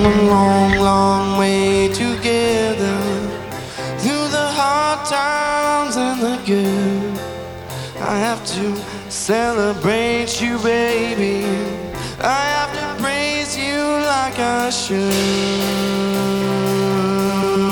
a long, long way together, through the hard times and the good. I have to celebrate you, baby. I have to praise you like I should.